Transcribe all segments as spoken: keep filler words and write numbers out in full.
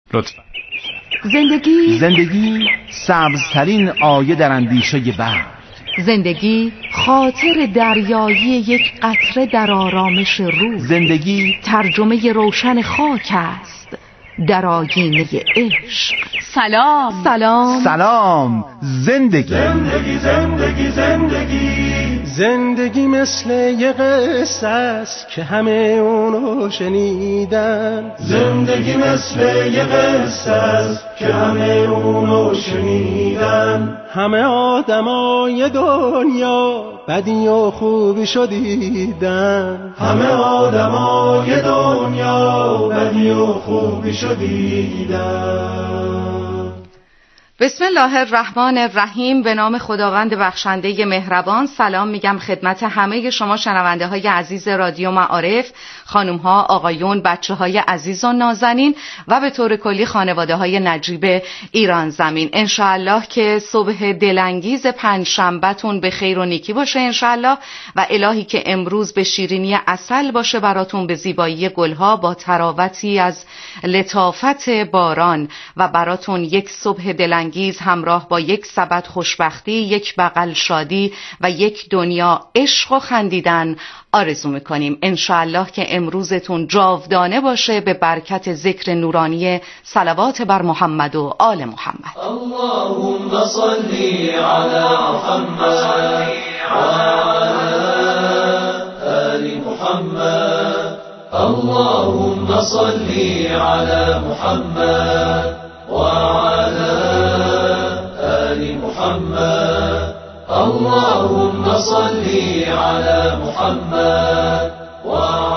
لطفا. زندگی زندگی سبزترین آیه در اندیشه برد. زندگی خاطر دریایی یک قطره در آرامش روح. زندگی ترجمه روشن خاک است در آیینه عشق. سلام سلام سلام. زندگی زندگی زندگی زندگی زندگی مثل یه قصه است که همه اونو شنیدن. زندگی مثل یه قصه است که همه اونو شنیدن. همه آدمای دنیا بدی و خوبی شدیدن. همه آدمای دنیا بدی و خوبی شدیدن. بسم الله الرحمن الرحیم. به نام خداوند بخشنده مهربان. سلام میگم خدمت همه شما شنونده های عزیز رادیو معارف، خانم ها، آقایون، بچه های عزیز و نازنین و به طور کلی خانواده های نجیب ایران زمین. انشاءالله که صبح دلانگیز پنج شنبهتون به خیر و نیکی باشه انشاءالله، و الهی که امروز به شیرینی عسل باشه براتون، به زیبایی گلها، با تراوتی از لطافت باران، و براتون یک صبح دلانگیز همراه با یک سبد خوشبختی، یک بغل شادی و یک دنیا عشق و خندیدن آرزو میکنیم. انشاءالله که امروزتون جاودانه باشه به برکت ذکر نورانی صلوات بر محمد و آل محمد. اللهم صلی علی محمد و آل محمد. اللهم صلی علی محمد و آل محمد. اللهم صلی علی محمد و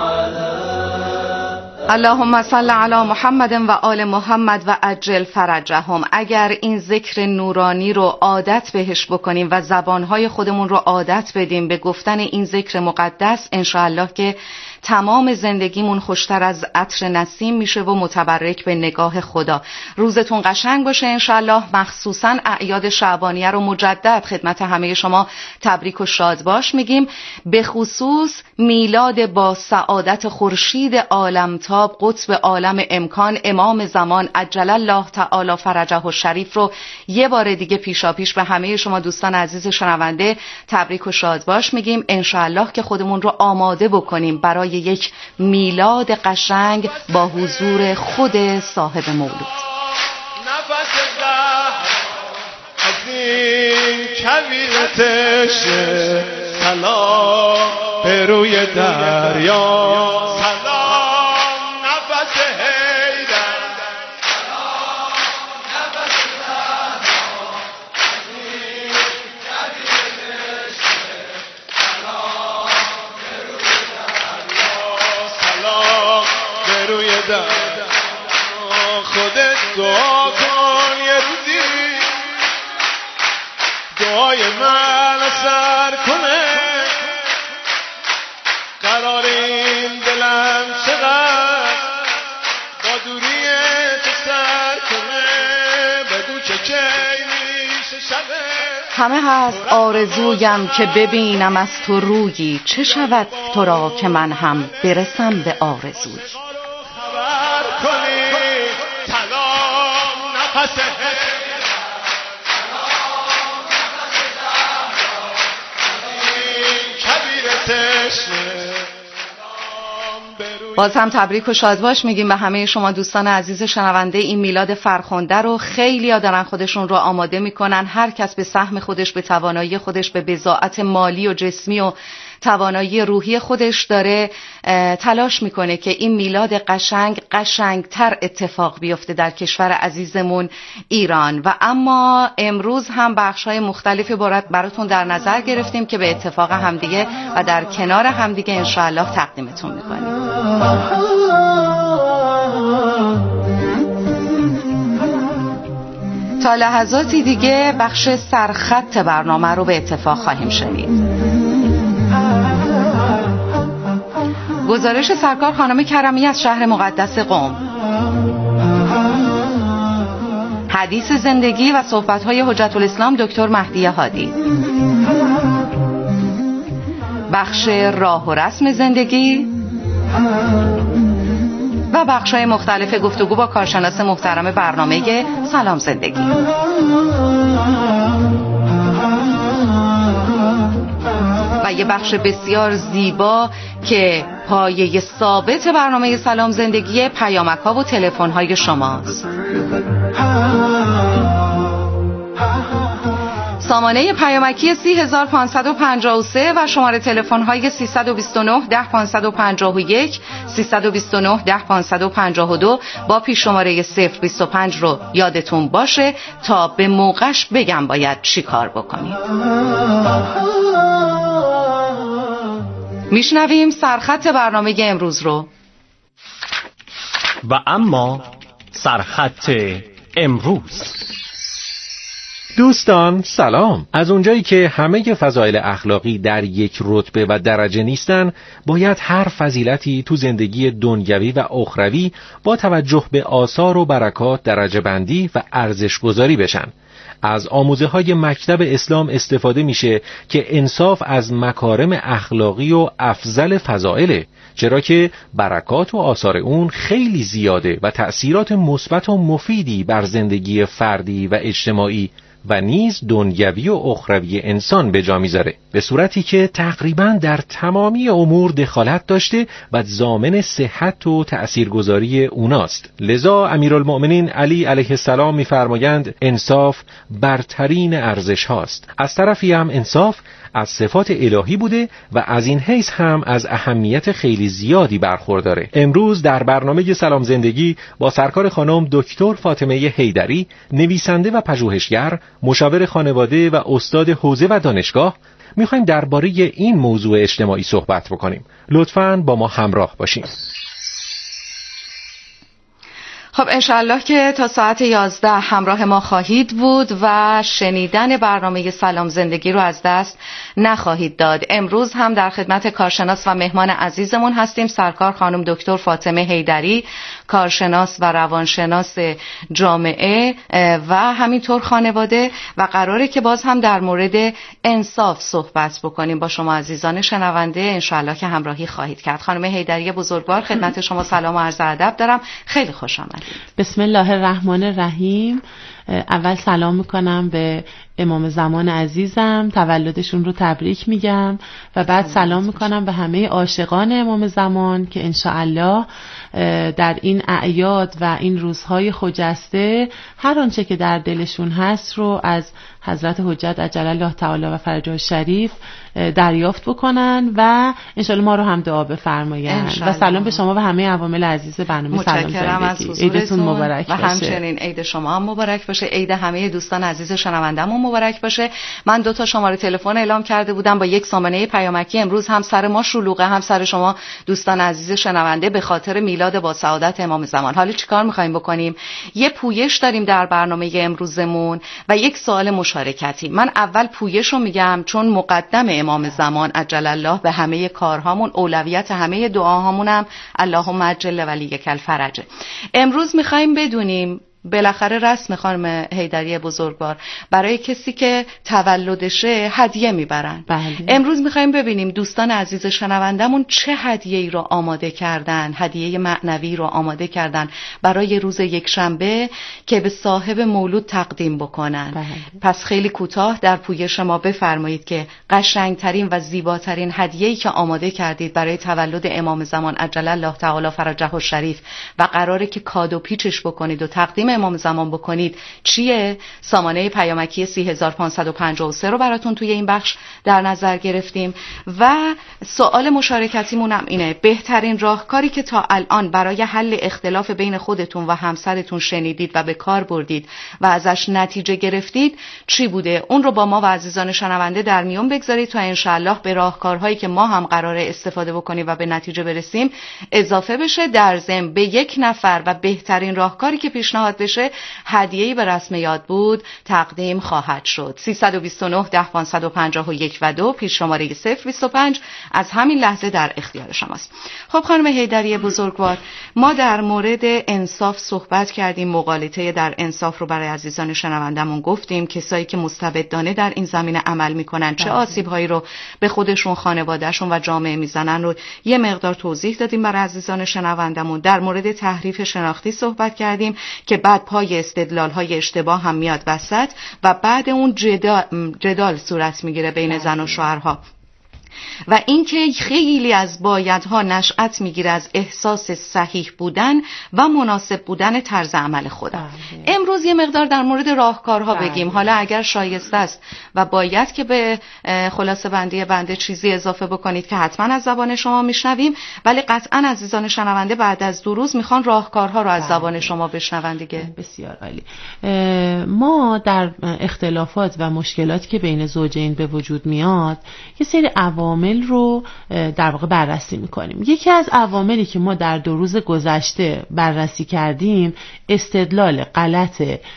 اللهم صل علی محمد و آل محمد و عجل فرجهم. اگر این ذکر نورانی رو عادت بهش بکنیم و زبانهای خودمون رو عادت بدیم به گفتن این ذکر مقدس، انشاءالله که تمام زندگیمون خوشتر از عطر نسیم میشه و متبرک به نگاه خدا. روزتون قشنگ باشه انشاءالله. مخصوصا اعیاد شعبانیه رو مجدد خدمت همه شما تبریک و شاد باش میگیم. به خصوص میلاد با سعادت خورشید عالمتاب، قطب عالم امکان، امام زمان عجل الله تعالی فرجه و شریف رو یه بار دیگه پیشا پیش به همه شما دوستان عزیز شنونده تبریک و شاد باش میگیم. انشاءالله که خودمون رو آماده بکنیم برای یک میلاد قشنگ با حضور خود صاحب مولود. نفس از این کویرتش سلام به روی دریا. سلام نفس حیدر. سلام نفس زهرا. از این کویرتش سلام به روی دریا. سلام به روی دریا. خودت دعا کن یه روزی دعای من اثر کنه. قرار این دلم چقدر با دوری تو سر کنه. بگو که کی میشه شبه. همه هست آرزویم که ببینم از تو رویی، چه شود تو را که من هم برسم به آرزوی. خبر کنی سلام نفس باز هم تبریک و شاد باش میگیم به همه شما دوستان عزیز شنونده. این میلاد فرخنده رو خیلی ها دارن خودشون رو آماده میکنن، هر کس به سهم خودش، به توانایی خودش، به بضاعت مالی و جسمی و توانایی روحی خودش داره تلاش میکنه که این میلاد قشنگ قشنگتر اتفاق بیفته در کشور عزیزمون ایران. و اما امروز هم بخش‌های مختلفی براتون در نظر گرفتیم که به اتفاق همدیگه و در کنار همدیگه انشاءالله تقدیمتون میکنیم. تا لحظاتی دیگه بخش سرخط برنامه رو به اتفاق خواهیم شنید. گزارش سرکار خانم کرمی از شهر مقدس قم، حدیث زندگی و صحبت‌های حجت الاسلام دکتر مهدی هادی، بخش راه و رسم زندگی، و بخش‌های مختلف گفتگو با کارشناس محترم برنامه سلام زندگی. و یه بخش بسیار زیبا که پایه ثابت برنامه سلام زندگی پیامک‌ها و تلفن‌های شماست. سامانه پیامکی سی هزار پانصد و پنجاه و سه و شماره تلفن‌های سیصد و بیست و نه ده پانصد و پنجاه و یک، سیصد و بیست و نه ده پانصد و پنجاه و دو با پیش شماره صفر بیست و پنج رو یادتون باشه تا به موقعش بگم باید چی کار بکنیم. میشنویم سرخط برنامه امروز رو. و اما سرخط امروز. دوستان سلام. از اونجایی که همه فضایل اخلاقی در یک رتبه و درجه نیستن، باید هر فضیلتی تو زندگی دنیوی و اخروی با توجه به آثار و برکات درجه بندی و ارزش گذاری بشن. از آموزه های مکتب اسلام استفاده میشه که انصاف از مکارم اخلاقی و افضل فضائله، چرا که برکات و آثار اون خیلی زیاده و تأثیرات مثبت و مفیدی بر زندگی فردی و اجتماعی و نیز دنیوی و اخروی انسان به جا میذاره، به صورتی که تقریباً در تمامی امور دخالت داشته و ضامن صحت و تأثیرگذاری اوناست. لذا امیرالمؤمنین علی علیه السلام میفرمایند انصاف برترین ارزش هاست. از طرفی هم انصاف از صفات الهی بوده و از این حیث هم از اهمیت خیلی زیادی برخورداره. امروز در برنامه سلام زندگی با سرکار خانم دکتر فاطمه حیدری، نویسنده و پژوهشگر، مشاور خانواده و استاد حوزه و دانشگاه، میخوایم درباره این موضوع اجتماعی صحبت بکنیم. لطفاً با ما همراه باشیم. خب انشالله که تا ساعت یازده همراه ما خواهید بود و شنیدن برنامه سلام زندگی رو از دست نخواهید داد. امروز هم در خدمت کارشناس و مهمان عزیزمون هستیم، سرکار خانم دکتر فاطمه حیدری، کارشناس و روانشناس جامعه و همینطور خانواده، و قراره که باز هم در مورد انصاف صحبت بکنیم با شما عزیزان شنونده. انشالله که همراهی خواهید کرد. خانم حیدری بزرگوار، خدمت شما سلام و عرض ادب دارم. خیلی خوش آمدید. بسم الله الرحمن الرحیم. اول سلام میکنم به امام زمان عزیزم، تولدشون رو تبریک میگم، و بعد سلام میکنم به همه عاشقان امام زمان که انشاءالله در این اعیاد و این روزهای خجسته هر آنچه که در دلشون هست رو از حضرت حجت عجل الله تعالی و فرجه شریف دریافت بکنن و انشالله ما رو هم دعا بفرمایند. و سلام به شما و همه عوامل عزیز برنامه سلام زندگی. عیدتون مبارک باشه. و همچنین عید شما هم مبارک باشه. عید همه دوستان عزیز شنونده‌مون مبارک باشه. من دو تا شماره تلفن اعلام کرده بودم با یک سامانه پیامکی. امروز هم سر ما شلوغه، هم سر شما دوستان عزیز شنونده، به خاطر میلاد با سعادت امام زمان. حالا چیکار می‌خوایم بکنیم؟ یه پویش داریم در برنامه امروزمون و یک سوال مشارکتی. من اول پویش رو میگم چون مقدم امام زمان عجل الله به همه کارهامون، اولویت همه دعاهامون هم اللهم عجل ولیک الفرج. امروز می‌خوایم بدونیم، بالاخره رسم خانم حیدری بزرگوار، برای کسی که تولدشه هدیه میبرن. بله. امروز میخوایم ببینیم دوستان عزیز شنوندمون چه هدیه‌ای رو آماده کردن، هدیه معنوی رو آماده کردن برای روز یکشنبه که به صاحب مولود تقدیم بکنن. بله. پس خیلی کوتاه در پویش ما بفرمایید که قشنگترین و زیباترین هدیه‌ای که آماده کردید برای تولد امام زمان عجل الله تعالی فرجه الشریف و قراره که کادو پیچش بکنید و تقدیم امام زمان بکنید چیه؟ سامانه پیامکی سی هزار پانصد و پنجاه و سه رو براتون توی این بخش در نظر گرفتیم و سوال مشارکتیمون هم اینه: بهترین راهکاری که تا الان برای حل اختلاف بین خودتون و همسرتون شنیدید و به کار بردید و ازش نتیجه گرفتید چی بوده؟ اون رو با ما و عزیزان شنونده در میون بگذارید تا انشالله به راهکارهایی که ما هم قراره استفاده بکنیم و به نتیجه برسیم اضافه بشه. در ضمن به یک نفر و بهترین راهکاری که پیشنهاد بشه هدیه‌ای به رسم یاد بود تقدیم خواهد شد. سیصد و بیست و نه ده پانصد و پنجاه و یک و دو پیش شماره صفر بیست و پنج از همین لحظه در اختیار شماست. خب خانم حیدری بزرگوار، ما در مورد انصاف صحبت کردیم، مغالطه در انصاف رو برای عزیزان شنوندمون گفتیم، کسایی که مستبدانه در این زمینه عمل میکنن چه آسیب‌هایی رو به خودشون، خانوادهشون و جامعه میزنن رو یه مقدار توضیح دادیم برای عزیزان شنوندمون. در مورد تحریف شناختی صحبت کردیم که بعد پای استدلال‌های اشتباه هم میاد وسط و بعد اون جدال, جدال صورت میگیره بین زن و شوهرها و اینکه خیلی از بایدها نشأت میگیره از احساس صحیح بودن و مناسب بودن طرز عمل خودم. بله. امروز یه مقدار در مورد راهکارها بله. بگیم، حالا اگر شایسته است و باید که به خلاصه بندی بنده چیزی اضافه بکنید که حتما از زبان شما میشنویم، ولی قطعا عزیزان شنونده بعد از دو روز میخوان راهکارها رو از بله. زبان شما بشنون دیگه. بسیار عالی. ما در اختلافات و مشکلاتی که بین زوجین به وجود میاد یه سری عوامل رو در واقع بررسی میکنیم. یکی از عواملی که ما در دو روز گذشته بررسی کردیم استدلال غلط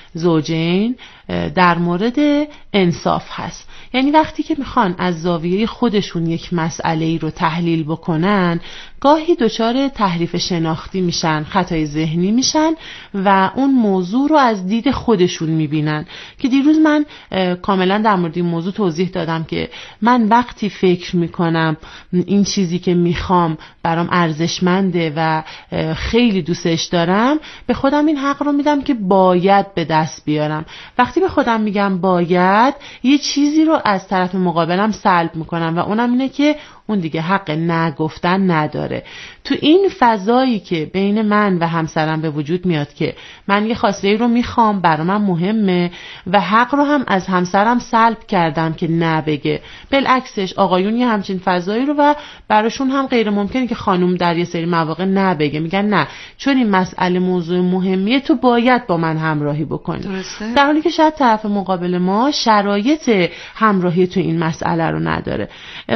زوجین در مورد انصاف هست. یعنی وقتی که میخوان از زاویه خودشون یک مسئله‌ای رو تحلیل بکنن، گاهی دچار تحریف شناختی میشن، خطای ذهنی میشن و اون موضوع رو از دید خودشون میبینن که دیروز من کاملا در مورد این موضوع توضیح دادم که من وقتی فکر میکنم این چیزی که میخوام برام ارزشمنده و خیلی دوستش دارم، به خودم این حق رو میدم که باید به دست بیارم. وقتی به خودم میگم باید، یه چیزی رو از طرف مقابلم سلب میکنم و اونم اینه که اون دیگه حق نگفتن نداره. تو این فضایی که بین من و همسرم به وجود میاد که من یه خواسته رو میخوام، برام مهمه و حق رو هم از همسرم سلب کردم که نبگه. بالعکسش آقایون یه همچین فضایی رو و براشون هم غیر ممکنه که خانم در یه سری مواقع نبگه، میگن نه چون این مسئله موضوع مهمیه تو باید با من همراهی بکنی. درسته. در حالی که شاید طرف مقابل ما شرایط همراهی تو این مسئله رو نداره.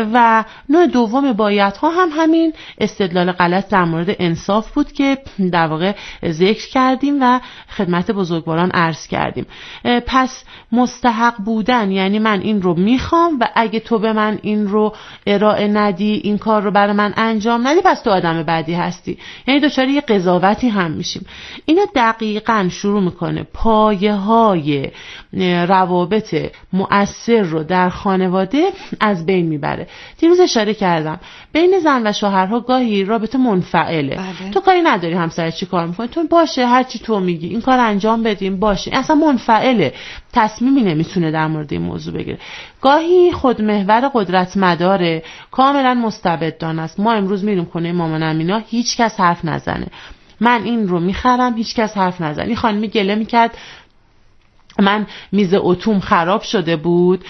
و نوع دوم بایدها هم همین استدلال غلط در مورد انصاف بود که در واقع ذکر کردیم و خدمت بزرگواران عرض کردیم. پس مستحق بودن یعنی من این رو میخوام و اگه تو به من این رو ارائه ندی، این کار رو برای من انجام ندی، پس تو آدم بدی هستی. یعنی دچار یه قضاوتی هم میشیم. اینو دقیقاً شروع میکنه پایه های روابط مؤثر رو در خانواده از بین میبره. دیروز اشاره کردم بین زن و شوهرها گاهی رابطه منفعله. بله. تو کاری نداری همسرت چی کار میکنه، تو باشه هر چی تو میگی این کار انجام بدیم باشه، اصلا منفعله، تصمیمی نمیتونه در مورد این موضوع بگیره. گاهی خودمحور قدرت مداره، کاملا مستبدانه است. ما امروز میریم خونه مامان امینا، هیچ کس حرف نزنه، من این رو میخرم، هیچ کس حرف نزنه. این خانمی گله میکرد من میز اتوم خراب شده بود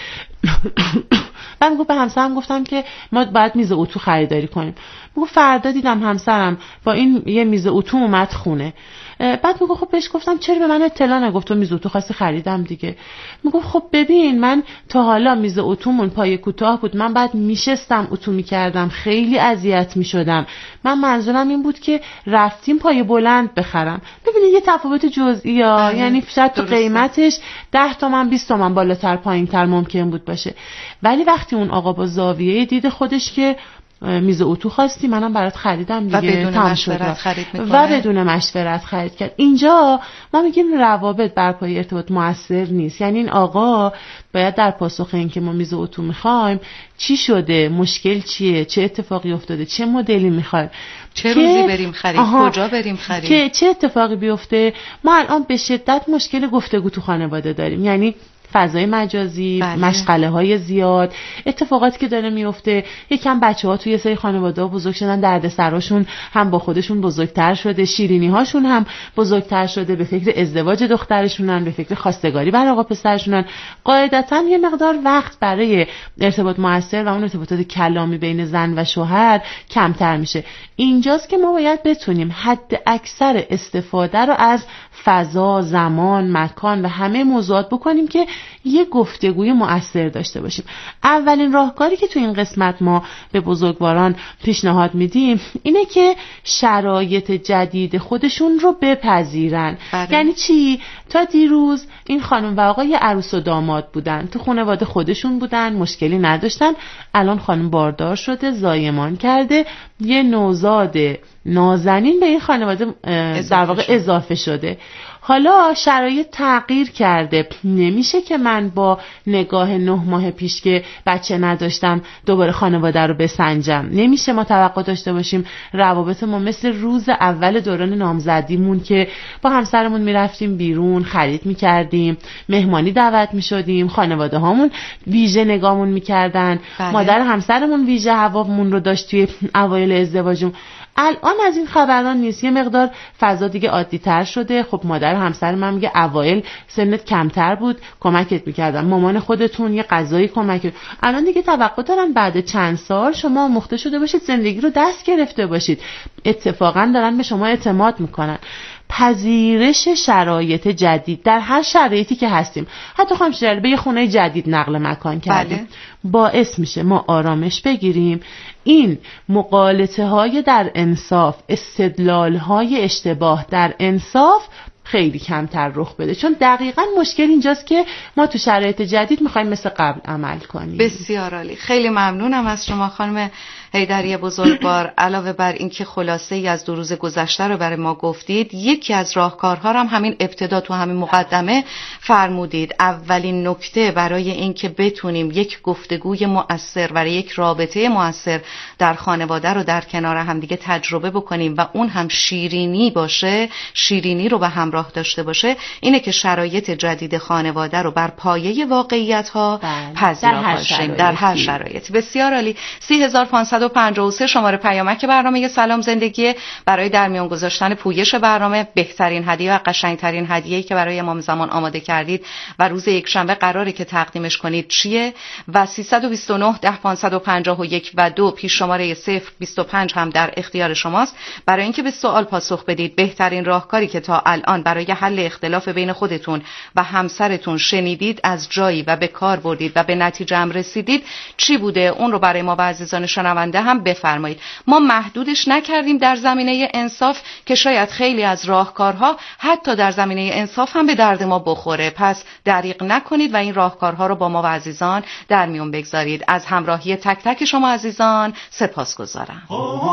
من گفت به همسرم گفتم که ما باید میز اتو خریداری کنیم. میگه فردا دیدم همسرم با این یه میز اتو اومد خونه. بعد میگه خب بهش گفتم چرا به من اطلاع نگفت تو میز اتو خواستی خریدم دیگه. میگه خب ببین من تا حالا میز اتومون پای کوتاه بود، من بعد میشستم اتو میکردم، خیلی اذیت میشدم، من منظورم این بود که رفتیم پای بلند بخرم. ببینید یه تفاوت جزئی ها، یعنی شاید تو قیمتش ده تومن بیست تومن بالاتر پایینتر ممکن بود باشه، ولی وقتی اون آقا با زاویه دید خودش که میز اتو خواستی منم برات خریدم دیگه، و بدون مشورت خرید میکنه و بدون مشورت خرید کرد. اینجا ما میگیم روابط بر پایه ارتباط موثر نیست. یعنی این آقا باید در پاسخ این که ما میز اتو میخوایم چی شده، مشکل چیه، چه اتفاقی افتاده، چه مدلی میخوایم، چه روزی بریم خرید، کجا بریم خرید، که چه اتفاقی بیفته. ما الان به شدت مشکل گفتگو تو خانواده داریم، یعنی فضای مجازی، بله. مشغله های زیاد، اتفاقاتی که داره میفته. یکم بچه ها توی سری خانواده ها بزرگ شدن، درد سراشون هم با خودشون بزرگتر شده، شیرینی هاشون هم بزرگتر شده، به فکر ازدواج دخترشونن، به فکر خواستگاری برای آقا پسرشونن. قاعدتا یه مقدار وقت برای ارتباط موثر و اون ارتباطات کلامی بین زن و شوهر کمتر میشه. اینجاست که ما باید بتونیم حد اکثر استفاده رو از فضا، زمان، مکان و همه موضوعات بکنیم که یه گفتگوی مؤثر داشته باشیم. اولین راهکاری که تو این قسمت ما به بزرگواران پیشنهاد میدیم اینه که شرایط جدید خودشون رو بپذیرن. بله. یعنی چی؟ تا دیروز این خانم و آقا یه عروس و داماد بودن، تو خانواده خودشون بودن، مشکلی نداشتن. الان خانم باردار شده، زایمان کرده، یه نوزاد نازنین به این خانواده در واقع اضافه شده. حالا شرایط تغییر کرده، نمیشه که من با نگاه نه ماه پیش که بچه نداشتم دوباره خانواده رو بسنجم. نمیشه ما توقع داشته باشیم روابط ما مثل روز اول دوران نامزدیمون که با همسرمون میرفتیم بیرون، خرید میکردیم، مهمانی دعوت میشدیم، خانواده هامون ویژه نگامون میکردن، بله. مادر همسرمون ویژه هوامون رو داشت توی اوایل ازدواجمون. الان از این خبران نیست، یه مقدار فضا دیگه عادی تر شده. خب مادر همسر من میگه اوایل سنت کمتر بود، کمکت میکردم، مامان خودتون یه غذایی کمک. الان دیگه توقع دارن بعد چند سال شما آموخته شده باشید، زندگی رو دست گرفته باشید. اتفاقا دارن به شما اعتماد میکنن. پذیرش شرایط جدید در هر شرایطی که هستیم، حتی خواهیم به یه خونه جدید نقل مکان کردیم، بله. باعث میشه ما آرامش بگیریم. این مغالطه های در انصاف، استدلال های اشتباه در انصاف خیلی کمتر رخ بده، چون دقیقاً مشکل اینجاست که ما تو شرایط جدید میخوایم مثل قبل عمل کنیم. بسیار عالی، خیلی ممنونم از شما خانم حیدری بزرگوار. علاوه بر این که خلاصه ای از دو روز گذشته رو برای ما گفتید، یکی از راهکارها هم همین ابتدا تو همین مقدمه فرمودید. اولین نکته برای این که بتونیم یک گفتگوی مؤثر و یک رابطه مؤثر در خانواده رو در کنار هم دیگه تجربه بکنیم و اون هم شیرینی باشه، شیرینی رو به همراه داشته باشه، اینه که شرایط جدید خانواده رو بر پایه واقعیت‌ها پذیرا باشیم در هر شرایطی. بسیار عالی. سی هزار و پانصد و پنجاه و سه شماره پیامک برنامه سلام زندگی برای در میان گذاشتن پویش برنامه. بهترین هدیه و قشنگترین هدیه‌ای که برای امام زمان آماده کردید و روز یکشنبه قراره که تقدیمش کنید چیه؟ و سیصد و بیست و نه ده پانصد و پنجاه و یک و دو پیش شماره صفر بیست و پنج هم در اختیار شماست برای اینکه به سوال پاسخ بدید. بهترین راهکاری که تا الان برای حل اختلاف بین خودتون و همسرتون شنیدید، از جایی و به کار بردید و به نتیجه هم رسیدید چی بوده؟ اون رو برای ما و عزیزان شنونده هم بفرمایید. ما محدودش نکردیم در زمینه انصاف که شاید خیلی از راهکارها حتی در زمینه انصاف هم به درد ما بخوره. پس دریغ نکنید و این راهکارها رو با ما و عزیزان در میون بگذارید. از همراهی تک تک شما عزیزان سپاسگزارم.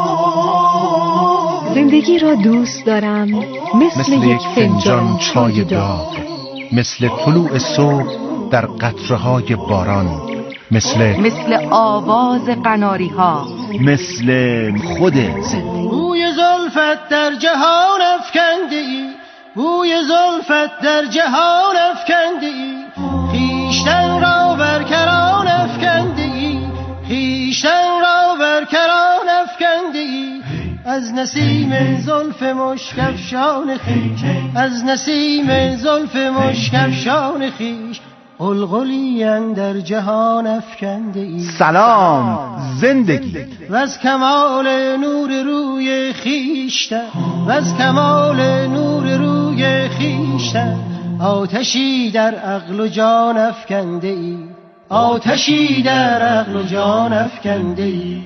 زندگی را دوست دارم مثل, مثل یک فنجان چای داغ، مثل طلوع صبح در قطره‌های باران، مثل مثل آواز قناری ها، مثل خود زندگی. بوی زلفت در جهان افکنده ای، بوی زلفت در جهان افکنده ای، خیشتن را برکران افکنده ای، خیشتن را برکران افکنده ای. از نسیم زلف مشکفشان خیش، از نسیم زلف مشکفشان خیش، قلقلی اندر جهان افکنده ای. سلام زندگی. و از کمال نور روی خیشتن، و از کمال نور روی خیشتن، آتشی در عقل و جان افکنده ای، آتشی در عقل و جان افکنده ای.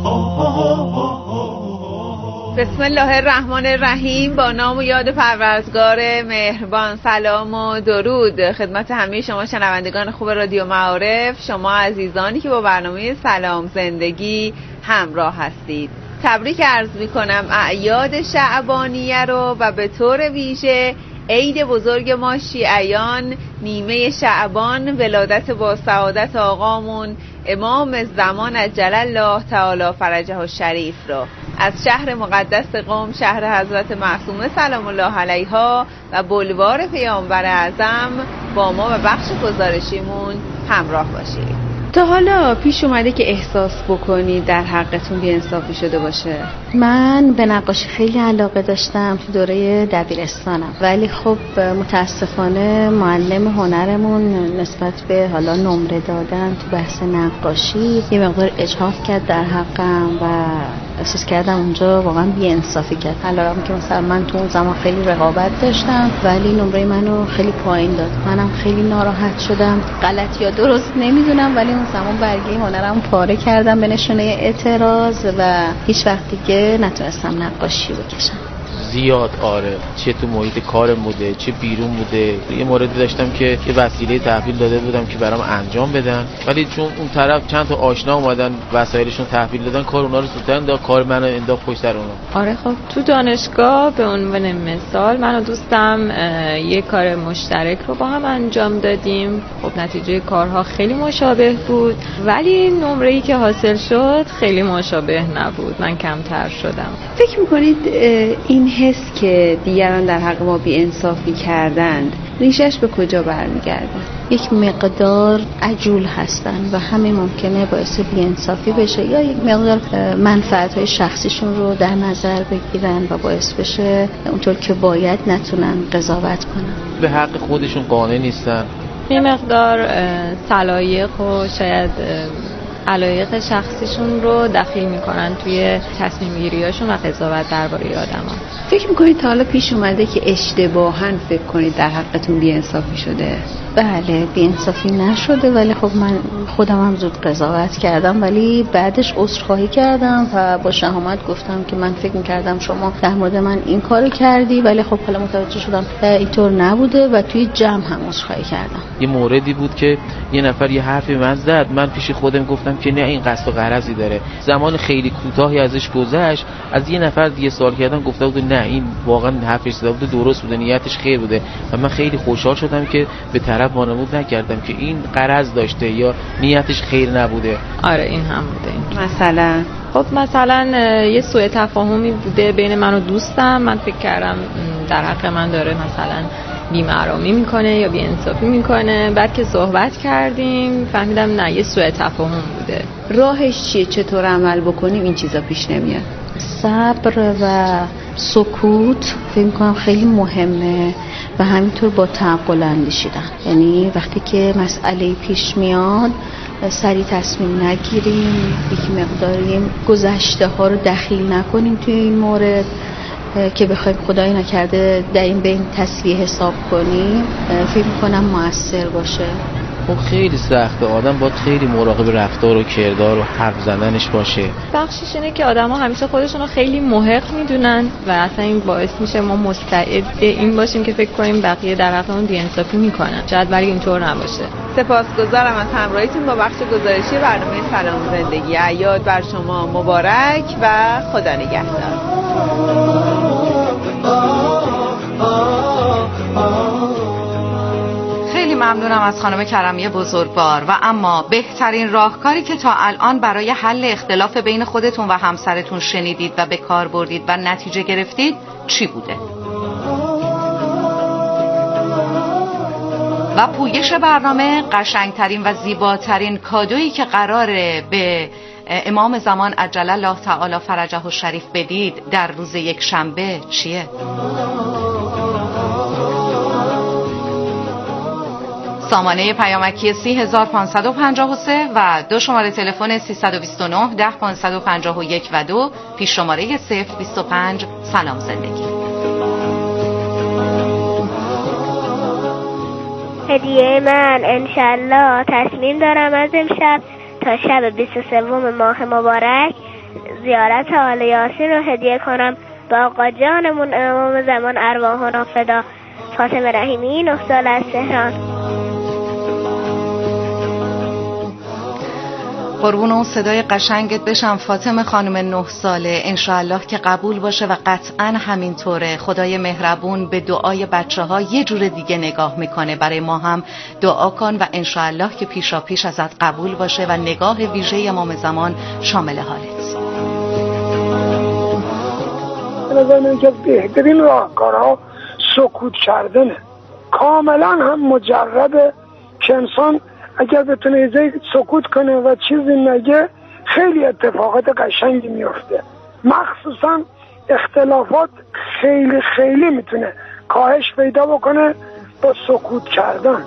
بسم الله الرحمن الرحیم. با نام و یاد پروردگار مهربان، سلام و درود خدمت همه شما شنوندگان خوب رادیو معارف، شما عزیزانی که با برنامه سلام زندگی همراه هستید. تبریک عرض میکنم اعیاد شعبانیه رو و به طور ویژه عید بزرگ ما شیعیان نیمه شعبان، ولادت با سعادت آقامون امام زمان عجل الله تعالی فرجه الشریف رو از شهر مقدس قم، شهر حضرت معصومه سلام الله علیها و بلوار پیامبر اعظم با ما و بخش گزارشیمون همراه باشید. تا حالا پیش اومده که احساس بکنید در حقتون بی‌انصافی شده باشه؟ من به نقاشی خیلی علاقه داشتم تو دوره دبیرستانم، ولی خب متاسفانه معلم هنرمون نسبت به حالا نمره دادن تو بحث نقاشی یه مقدار اجحاف کرد در حقم و احساس کردم اونجا واقعا بی‌انصافی کرد. علارم که مثلا من تو اون زمان خیلی رقابت داشتم ولی نمره منو خیلی پایین داد. منم خیلی ناراحت شدم. غلط یا درست نمیدونم ولی اون زمان برگه هنرم پاره کردم به نشونه اعتراض و هیچ وقت دیگه نتونستم نقاشی بکشم. زیاد آره، چه تو محیط کارم بوده چه بیرون بوده. یه موردی داشتم که یه وسیله تحویل داده بودم که برام انجام بدن ولی چون اون طرف چند تا آشنا اومدن وسایلشون تحویل دادن کار اونا رو زودتر انداخت، کار منو انداخت پشت سر اونا. آره خب تو دانشگاه به عنوان مثال من و دوستم یه کار مشترک رو با هم انجام دادیم. خب نتیجه کارها خیلی مشابه بود ولی نمره‌ای که حاصل شد خیلی مشابه نبود. من کمتر شدم. فکر می‌کنید این حس که دیگران در حق ما بی‌انصافی کردند ریشش به کجا برمیگرده؟ یک مقدار عجول هستن و همین ممکنه باعث بی‌انصافی بشه یا یک مقدار منفعت‌های شخصیشون رو در نظر بگیرن و باعث بشه اونطور که باید نتونن قضاوت کنن. به حق خودشون قانع نیستن. یه مقدار سلایق و شاید علایق شخصیشون رو دخیل میکنن توی تصمیم گیریاشون و قضاوت درباره آدما. فکر میکنید تا حالا پیش اومده که اشتباهاً فکر کنید در حقتون بی‌انصافی شده؟ بله بی‌انصافی نشده ولی خب من خودم هم زود قضاوت کردم ولی بعدش عذرخواهی کردم و با شهامت گفتم که من فکر میکردم شما در مورد من این کارو کردی ولی خب حالا متوجه شدم اینطور نبوده و توی جمع هم عذرخواهی کردم. یه موردی بود که یه نفر یه حرفی من زد، من پیش خودم گفتم که نه این قصد و غرضی داره. زمان خیلی کوتاهی ازش گذشت، از یه نفر دیگه سوال کردم گفته بود نه این واقعا حرفش زده بود درست بوده، نیتش خیر بوده و من خیلی خوشحال شدم که به طرف وانمود نکردم که این غرض داشته یا نیتش خیر نبوده. آره این هم بوده. مثلا خب مثلا یه سوء تفاهمی بوده بین من و دوستم. من فکر کردم در حق من داره مثلا بی‌محرمی میکنه یا بی‌انصافی میکنه. بعد که صحبت کردیم فهمیدم نه یه سوء تفاهم بوده. راهش چیه؟ چطور عمل بکنیم این چیزا پیش نمیاد؟ صبر و سکوت فکر می‌کنم خیلی مهمه و همینطور با تعقل اندیشیدن. یعنی وقتی که مسئله پیش میاد سریع تصمیم نگیریم، یک مقداری گذشته ها رو دخیل نکنیم توی این مورد که بخوایم خدای نکرده در این بین تسویه حساب کنیم. فکر می‌کنم مؤثر باشه. خب خیلی سخته، آدم باید خیلی مراقب رفتار و کردار و حرف زدنش باشه. بخشش اینه که آدم‌ها همیشه خودشون رو خیلی محق میدونن و اصلا این باعث میشه ما مستعد این باشیم که فکر کنیم بقیه در حقمون بی‌انصافی میکنن. شاید ولی اینطور نباشه. سپاسگزارم از همراهیتون با بخش گزارشی برنامه سلام زندگی. عیاد بر شما مبارک و خدا نگهدار. خیلی ممنونم از خانم کرمیه بزرگوار. و اما بهترین راهکاری که تا الان برای حل اختلاف بین خودتون و همسرتون شنیدید و به کار بردید و نتیجه گرفتید چی بوده؟ و پویش برنامه قشنگترین و زیباترین کادویی که قراره به امام زمان عجل الله تعالی فرجه الشریف بدید در روز یک شنبه چیه؟ سامانه پیامکی سی هزار پانصد و پنجاه و سه و دو شماره تلفن سیصد و بیست و نه ده پانصد و پنجاه و یک و دو پیش شماره صفر بیست و پنج. سلام زندگی. هدیه من انشالله تصمیم دارم از امشب تا شب بیست و سوم ماه مبارک زیارت آل یاسین رو هدیه کنم با آقا جانمون امام زمان ارواحنا فدا. فاطمه رحیمی، نه ساله از تهران. قربون اون صدای قشنگت بشم فاطمه خانم نه ساله. انشاءالله که قبول باشه و قطعا همینطوره. خدای مهربون به دعای بچه ها یه جور دیگه نگاه میکنه. برای ما هم دعا کن و انشاءالله که پیشا پیش ازت قبول باشه و نگاه ویژه امام زمان شامل حالت. نظر که بهترین راهکارها سکوت کردنه. کاملا هم مجرده که انسان اگر بتونه ایزای سکوت کنه و چیزی نگه خیلی اتفاقات قشنگی میفته. مخصوصا اختلافات خیلی خیلی میتونه کاهش پیدا بکنه با سکوت کردن.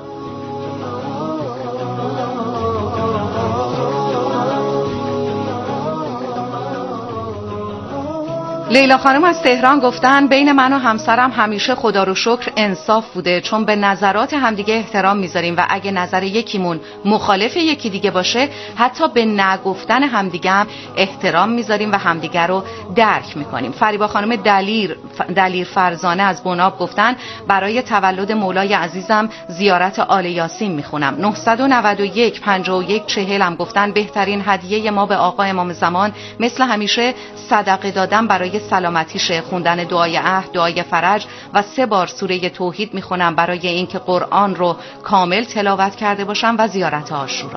لیلا خانم از تهران گفتن بین من و همسرم همیشه خدا رو شکر انصاف بوده، چون به نظرات همدیگه احترام میذاریم و اگه نظر یکیمون مخالف یکی دیگه باشه حتی به نگفتن همدیگه هم احترام میذاریم و همدیگه رو درک میکنیم. فریبا خانم دلیر دلیر فرزانه از بناب گفتن برای تولد مولای عزیزم زیارت آل یاسین میخونم. نه نه یک پنجاه و یک چهل هم گفتن بهترین هدیه ما به آقا امام زمان مثل همیشه صدقه دادن برای سلامتیشه، خوندن دعای عهد، دعای فرج و سه بار سوره توحید میخونم برای اینکه قرآن رو کامل تلاوت کرده باشم و زیارت عاشورا.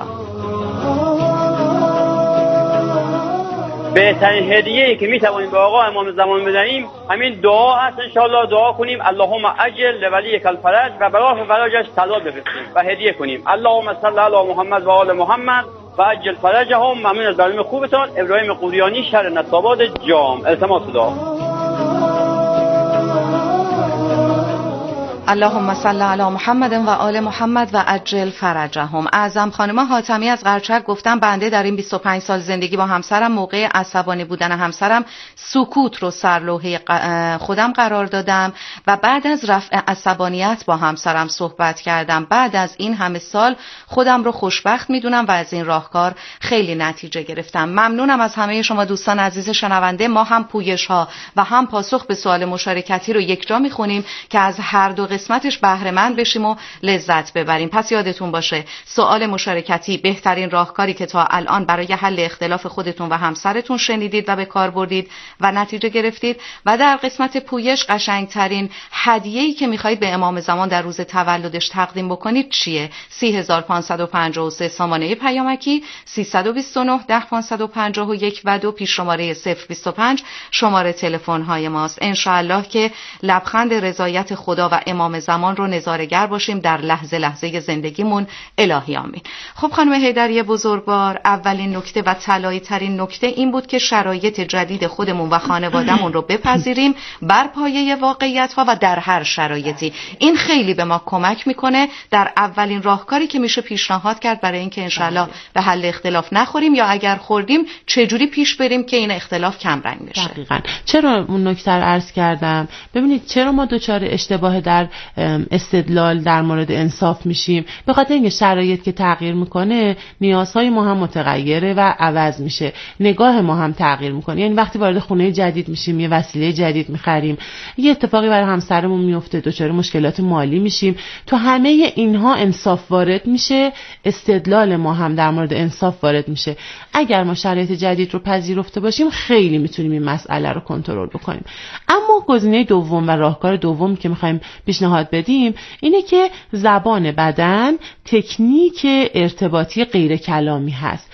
بهترین هدیه‌ای که میتوانیم به آقا امام زمان بدهیم همین دعا هست. انشاءالله دعا کنیم اللهم عجل لولیک الفرج و برای فرجش طلا بفرستیم و هدیه کنیم. اللهم صل علی محمد و آل محمد و عجل فرجهم. ممنون از برنامه خوبتان. ابراهیم قوریانی، شهر نصاباد، جام. التماس دعا. اللهم صل علی محمد و آل محمد و عجل فرجهم. اعظم خانم حاتمی از قرچک گفتن بنده در این بیست و پنج سال زندگی با همسرم موقع عصبانی بودن همسرم سکوت رو سرلوحه خودم قرار دادم و بعد از رفع عصبانیت با همسرم صحبت کردم. بعد از این همه سال خودم رو خوشبخت میدونم و از این راهکار خیلی نتیجه گرفتم. ممنونم از همه شما دوستان عزیز شنونده. ما هم پویش ها و هم پاسخ به سوال مشارکتی رو یک جا میخونیم که از هر دو قسمتش بهره مند بشیم و لذت ببریم. پس یادتون باشه سوال مشارکتی بهترین راهکاری که تا الان برای حل اختلاف خودتون و همسرتون شنیدید و به کار بردید و نتیجه گرفتید، و در قسمت پویش قشنگترین هدیه‌ای که میخواید به امام زمان در روز تولدش تقدیم بکنید چیه؟ سی هزار و پانصد و پنجاه و سه سامانه پیامکی سیصد و بیست و نه ده پانصد و پنجاه و یک و دو پیش شماره صفر بیست و پنج شماره تلفن های ماست. ان شاء الله که لبخند رضایت خدا و امام زمان رو نظاره‌گر باشیم در لحظه لحظه زندگیمون. الهی آمین. خب خانم حیدری بزرگوار، اولین نکته و طلایی ترین نکته این بود که شرایط جدید خودمون و خانوادهمون رو بپذیریم بر پایه واقعیت ها و در هر شرایطی. این خیلی به ما کمک میکنه در اولین راهکاری که میشه پیشنهاد کرد برای اینکه انشالله به حل اختلاف نخوریم، یا اگر خوردیم چجوری پیش بریم که این اختلاف کم رنگ بشه. دقیقاً. چرا اون نکته رو عرض کردم؟ ببینید چرا ما دوچار اشتباه در استدلال در مورد انصاف میشیم؟ به خاطر اینکه شرایط که تغییر میکنه نیازهای ما هم متغیره و عوض میشه، نگاه ما هم تغییر میکنه. یعنی وقتی وارد خونه جدید میشیم، یه وسیله جدید میخریم، یه اتفاقی برای همسرمون میفته، دچار مشکلات مالی میشیم، تو همه اینها انصاف وارد میشه، استدلال ما هم در مورد انصاف وارد میشه. اگر ما شرایط جدید رو پذیرفته باشیم خیلی میتونیم این مسئله رو کنترل بکنیم. اما گزینه دوم و راهکار دوم که میخوایم پیشنهاد بدیم اینه که زبان بدن تکنیک ارتباطی غیر کلامی هست.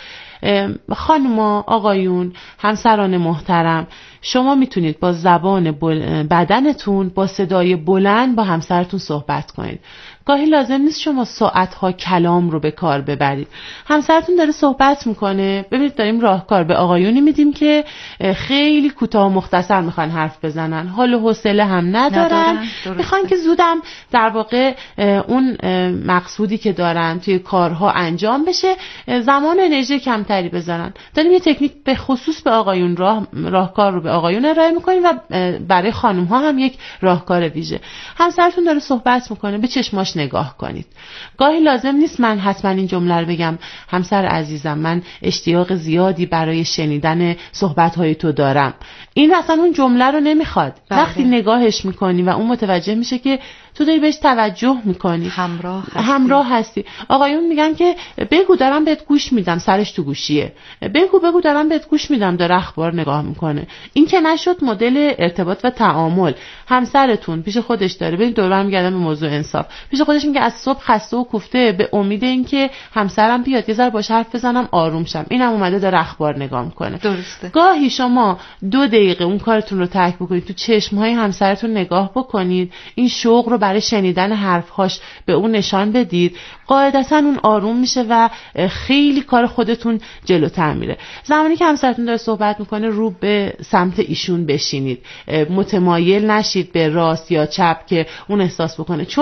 خانما، آقایون، همسران محترم، شما میتونید با زبان بدنتون با صدای بلند با همسرتون صحبت کنید. گاهی لازم نیست شما ساعتها کلام رو به کار ببرید. همسرتون داره صحبت میکنه، ببینید داریم راهکار به آقایونی میدیم که خیلی کوتاه و مختصر میخوان حرف بزنن، حال و حوصله هم ندارن، میخوان که زودم در واقع اون مقصودی که دارن توی کارها انجام بشه، زمان انرژی کمتری بذارن. داریم یه تکنیک به خصوص به آقایون راه راهکار رو به آقایون ارائه میکنیم و برای خانم ها هم یک راهکار ویژه. همسرتون داره صحبت میکنه، به چشماش نگاه کنید. گاهی لازم نیست من حتما این جمله رو بگم همسر عزیزم من اشتیاق زیادی برای شنیدن صحبت‌های تو دارم. این اصلا اون جمله رو نمیخواد. وقتی نگاهش میکنی و اون متوجه میشه که تو داری بهش توجه میکنی، همراه هستی. همراه هستی. آقایون میگن که بگو دارم بهت گوش میدم، سرش تو گوشیه. بگو بگو دارم بهت گوش میدم، داره اخبار نگاه میکنه. این که نشد مدل ارتباط و تعامل. همسرتون پیش خودش داره، ببین دور هم میگردم به موضوع انصاف، پیش خودش میگه از صبح خسته و کوفته، به امید اینکه همسرم بیاد یه ذره باهاش حرف بزنم آروم شم، اینم اومده داره اخبار نگاه میکنه. درسته. گاهی شما دو دقیقه اون کارتون رو ترک بکنید، تو چشم‌های همسرتون نگاه بکنید، این شوق رو برای شنیدن حرفهاش به اون نشان بدید، قاعدتاً اون آروم میشه و خیلی کار خودتون جلوتر میره. زمانی که همسرتون داره صحبت میکنه رو به سمت ایشون بشینید، متمایل نشید به راست یا چپ که اون احساس بکنه، چون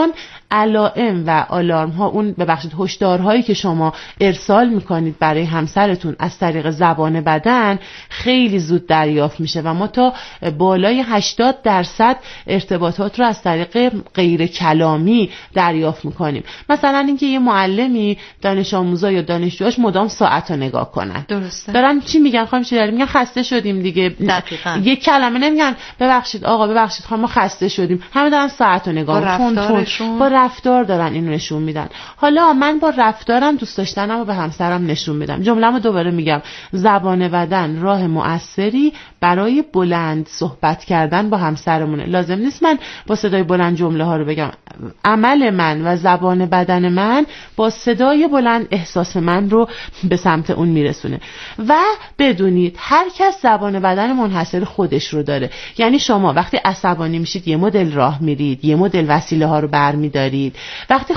علائم و آلارم ها، اون ببخشید هشدارهایی که شما ارسال میکنید برای همسرتون از طریق زبان بدن خیلی زود دریافت میشه و ما تا بالای هشتاد درصد ارتباطات رو از طریق غیر کلامی دریافت میکنیم. مثلا اینکه یه معلمی دانش آموزا یا دانشجوهاش مدام ساعت رو نگاه کنن. درسته. دارن چی میگن؟ خانم شیداری میگن خسته شدیم دیگه. دقیقاً. یک کلمه نمیگن ببخشید آقا ببخشید خانم ما خسته شدیم. همه دارن ساعت رو نگاه میکنن. با رفتار دارن اینو نشون میدن. حالا من با رفتارم دوست داشتنمو به همسرم نشون میدم. جمله‌مو دوباره میگم: زبان بدن راه مؤثری برای بلند صحبت کردن با همسرمونه. لازم نیست من با صدای بلند جمله ها رو بگم. عمل من و زبان بدن من با صدای بلند احساس من رو به سمت اون میرسونه. و بدونید هر کس زبان بدن منحصر خودش رو داره. یعنی شما وقتی عصبانی میشید یه مدل راه میرید، یه مدل وسیله ها رو برمیدارید. وقتی